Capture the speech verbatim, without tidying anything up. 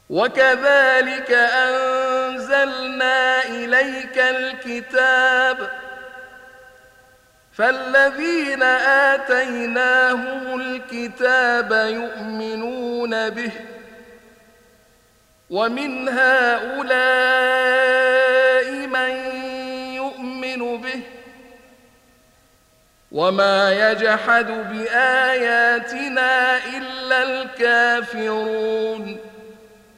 وكذلك أنزلنا إليك الكتاب فالذين آتيناهم الكتاب يؤمنون به ومن هؤلاء من يؤمن به وما يجحد بآياتنا إلا الكافرون